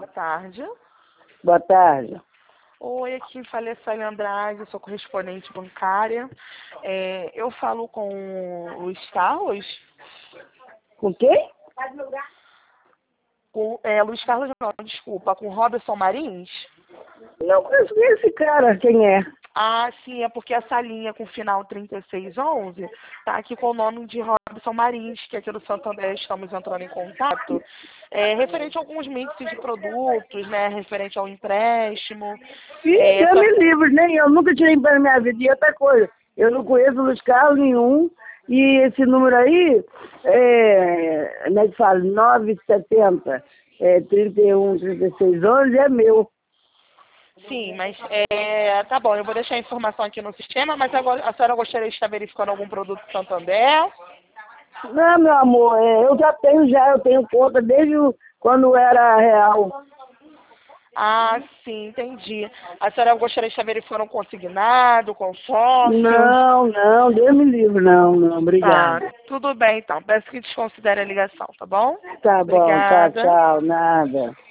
tarde. Boa tarde. Oi, aqui fala é Célia Andrade, sou correspondente bancária. Eu falo com o Luiz Carlos? Com quem? Luiz Carlos não, desculpa, com Robson Marins? Não conheço nem esse cara, quem é? Ah, sim, é porque essa linha com final 3611 tá aqui com o nome de Robson Marins, que aqui do Santander estamos entrando em contato, referente a alguns mixes de produtos, né, referente ao empréstimo. Deus me livre, nem eu nunca tirei para minha vida. E outra coisa, eu não conheço Luiz Carlos nenhum, e esse número aí, como é que fala? 970, 31, 36, 11 é meu. Sim, mas tá bom, eu vou deixar a informação aqui no sistema, mas agora a senhora gostaria de estar verificando algum produto do Santander? Não, meu amor, eu tenho conta desde quando era real. Ah, sim, entendi. A senhora gostaria de estar verificando um consignado, consórcio? Não, Deus me livre, não, Tá, obrigada. tudo bem então. Peço que desconsidere a ligação, tá bom? Tá bom, tá, Obrigada. tchau, nada.